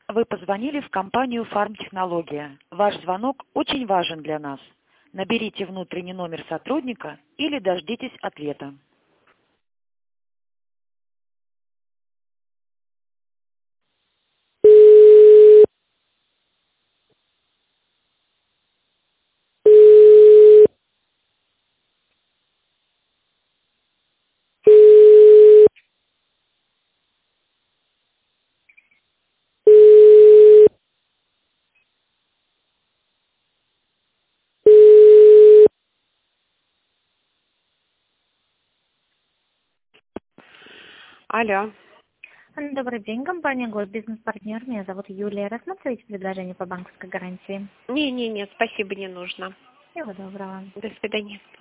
Вы позвонили в компанию «Фармтехнология». Ваш звонок очень важен для нас. Наберите внутренний номер сотрудника или дождитесь ответа. Алло. Добрый день, компания «Госбизнес-партнер». Меня зовут Юлия. Рассматриваете предложение по банковской гарантии? Не, спасибо, не нужно. Всего доброго. До свидания.